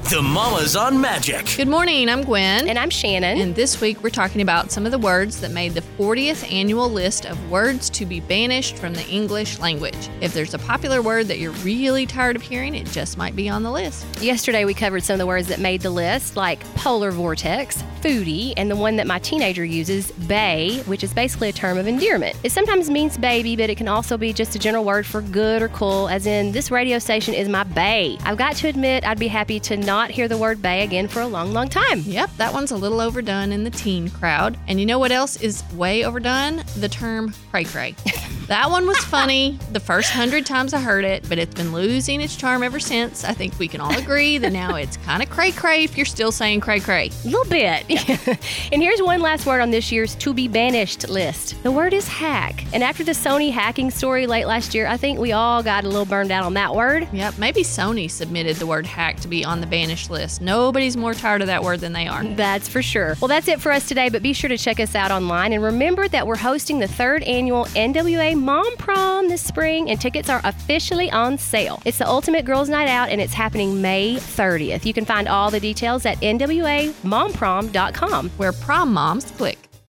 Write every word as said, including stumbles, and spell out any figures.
The Mamas on Magic. Good morning, I'm Gwen. And I'm Shannon. And this week we're talking about some of the words that made the fortieth annual list of words to be banished from the English language. If there's a popular word that you're really tired of hearing, it just might be on the list. Yesterday we covered some of the words that made the list, like polar vortex, foodie, and the one that my teenager uses, bae, which is basically a term of endearment. It sometimes means baby, but it can also be just a general word for good or cool, as in, this radio station is my bae. I've got to admit, I'd be happy to not hear the word bae again for a long, long time. Yep, that one's a little overdone in the teen crowd. And you know what else is way overdone? The term cray-cray. That one was funny the first hundred times I heard it, but it's been losing its charm ever since. I think we can all agree that now it's kind of cray-cray if you're still saying cray-cray. A little bit. And here's one last word on this year's to be banished list. The word is hack. And after the Sony hacking story late last year, I think we all got a little burned out on that word. Yep, maybe Sony submitted the word hack to be on the banished list. Nobody's more tired of that word than they are. That's for sure. Well, that's it for us today, but be sure to check us out online. And remember that we're hosting the third annual N W A Mom Prom this spring, and tickets are officially on sale. It's the ultimate girls' night out, and it's happening May thirtieth. You can find all the details at N W A mom prom dot com. Where prom moms click.